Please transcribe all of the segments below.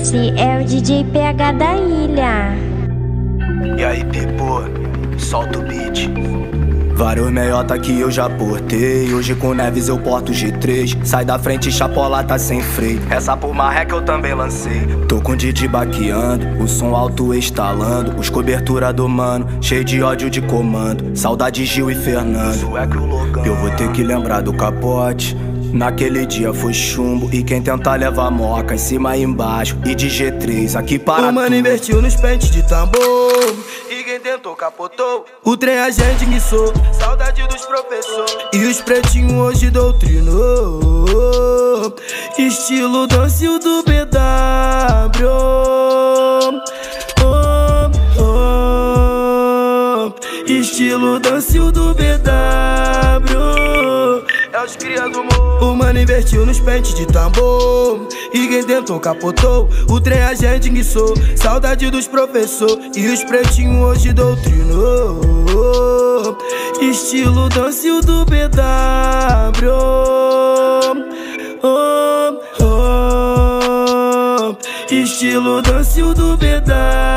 Esse é o DJ PH da ilha. E aí, Pipo, solta o beat. Vários meiota que eu já portei. Hoje com Neves eu porto G3. Sai da frente, chapolata sem freio. Essa por marré que eu também lancei. Tô com o Didi baqueando, o som alto estalando. Os cobertura do mano, cheio de ódio de comando. Saudade Gil e Fernando. Eu vou ter que lembrar do capote. Naquele dia foi chumbo e quem tentar levar moca em cima e embaixo. E de G3 aqui para o mano tudo. Investiu nos pentes de tambor e quem tentou capotou. O trem a gente guiçou, saudade dos professores. E os pretinhos hoje doutrinou. Estilo Dancio do BW. Estilo Dancio do BW. É os cria do morro. O mano investiu nos pentes de tambor e quem tentou capotou. O trem a gente guiçou, saudade dos professores. E os pretinhos hoje doutrinou. Estilo Dancio do BW. Estilo Dancio do BW.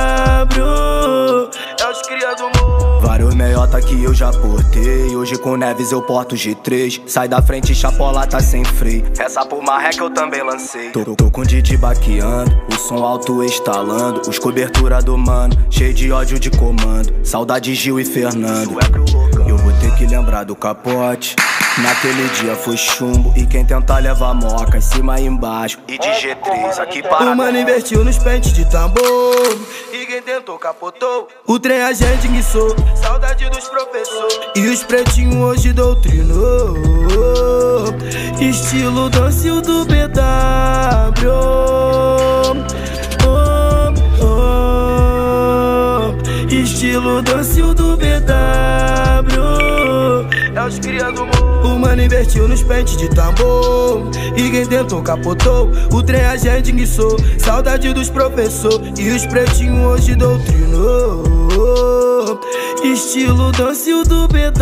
É os cria do morro. Vários meiota que eu já portei. Hoje com Neves eu porto G3. Sai da frente, chapolata sem freio. Essa por marré que eu também lancei. Tô com o Didi baqueando, o som alto estalando. Os cobertura do mano, cheio de ódio de comando. Saudade Gil e Fernando. Eu vou ter que lembrar do capote. Naquele dia foi chumbo e quem tentar levar moca em cima e embaixo. E de G3 aqui para o mano investiu nos pentes de tambor e quem tentou capotou. O trem a gente guiçou, saudade dos professores. E os pretinhos hoje doutrinou. Estilo Dancio do BW. Estilo Dancio do BW. É os cria do morro. O mano investiu nos pentes de tambor e quem tentou capotou. O trem a gente guiçou, saudade dos professores. E os pretinhos hoje doutrinou. Estilo Dancio do BW.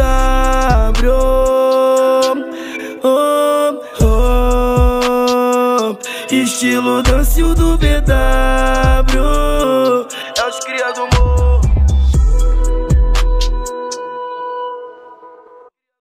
Estilo Dancio do BW. É os cria do morro.